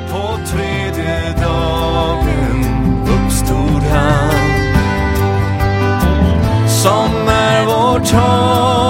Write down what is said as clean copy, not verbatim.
på tredje dagen uppstod han, som är vårt hopp.